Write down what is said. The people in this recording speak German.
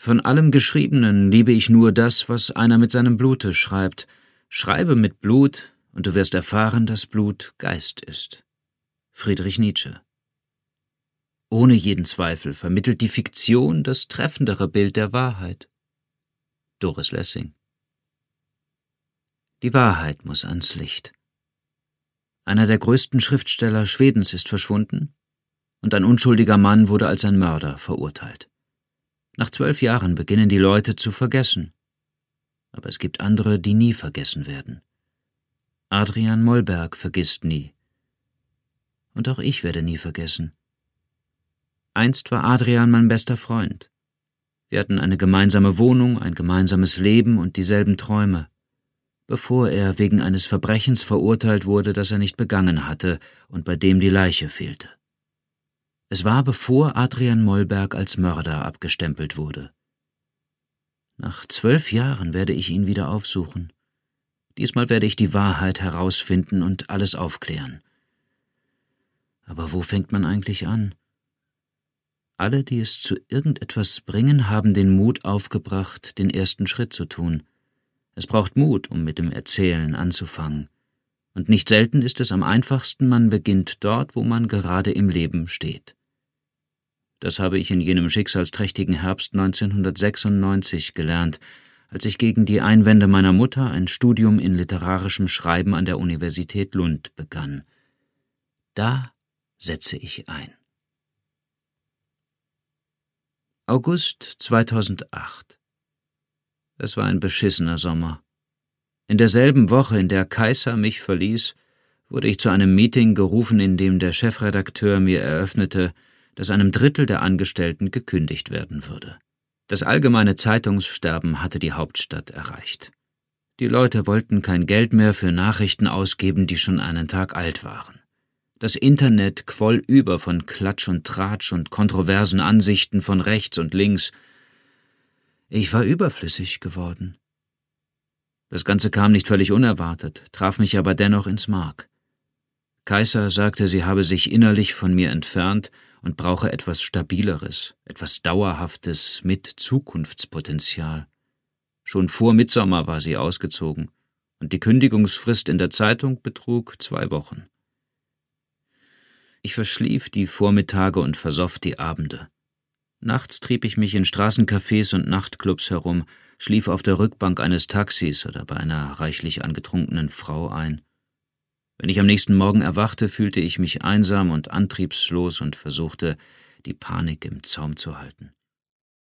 Von allem Geschriebenen liebe ich nur das, was einer mit seinem Blute schreibt. Schreibe mit Blut, und du wirst erfahren, dass Blut Geist ist. Friedrich Nietzsche. Ohne jeden Zweifel vermittelt die Fiktion das treffendere Bild der Wahrheit. Doris Lessing. Die Wahrheit muss ans Licht. Einer der größten Schriftsteller Schwedens ist verschwunden, und ein unschuldiger Mann wurde als ein Mörder verurteilt. Nach 12 Jahren beginnen die Leute zu vergessen. Aber es gibt andere, die nie vergessen werden. Adrian Mollberg vergisst nie. Und auch ich werde nie vergessen. Einst war Adrian mein bester Freund. Wir hatten eine gemeinsame Wohnung, ein gemeinsames Leben und dieselben Träume, bevor er wegen eines Verbrechens verurteilt wurde, das er nicht begangen hatte und bei dem die Leiche fehlte. Es war, bevor Adrian Mollberg als Mörder abgestempelt wurde. Nach 12 Jahren werde ich ihn wieder aufsuchen. Diesmal werde ich die Wahrheit herausfinden und alles aufklären. Aber wo fängt man eigentlich an? Alle, die es zu irgendetwas bringen, haben den Mut aufgebracht, den ersten Schritt zu tun. Es braucht Mut, um mit dem Erzählen anzufangen. Und nicht selten ist es am einfachsten, man beginnt dort, wo man gerade im Leben steht. Das habe ich in jenem schicksalsträchtigen Herbst 1996 gelernt, als ich gegen die Einwände meiner Mutter ein Studium in literarischem Schreiben an der Universität Lund begann. Da setze ich ein. August 2008. Es war ein beschissener Sommer. In derselben Woche, in der Kaiser mich verließ, wurde ich zu einem Meeting gerufen, in dem der Chefredakteur mir eröffnete, dass einem Drittel der Angestellten gekündigt werden würde. Das allgemeine Zeitungssterben hatte die Hauptstadt erreicht. Die Leute wollten kein Geld mehr für Nachrichten ausgeben, die schon einen Tag alt waren. Das Internet quoll über von Klatsch und Tratsch und kontroversen Ansichten von rechts und links. Ich war überflüssig geworden. Das Ganze kam nicht völlig unerwartet, traf mich aber dennoch ins Mark. Kaiser sagte, sie habe sich innerlich von mir entfernt und brauche etwas Stabileres, etwas Dauerhaftes mit Zukunftspotenzial. Schon vor Mittsommer war sie ausgezogen, und die Kündigungsfrist in der Zeitung betrug 2 Wochen. Ich verschlief die Vormittage und versoff die Abende. Nachts trieb ich mich in Straßencafés und Nachtclubs herum, schlief auf der Rückbank eines Taxis oder bei einer reichlich angetrunkenen Frau ein. Wenn ich am nächsten Morgen erwachte, fühlte ich mich einsam und antriebslos und versuchte, die Panik im Zaum zu halten.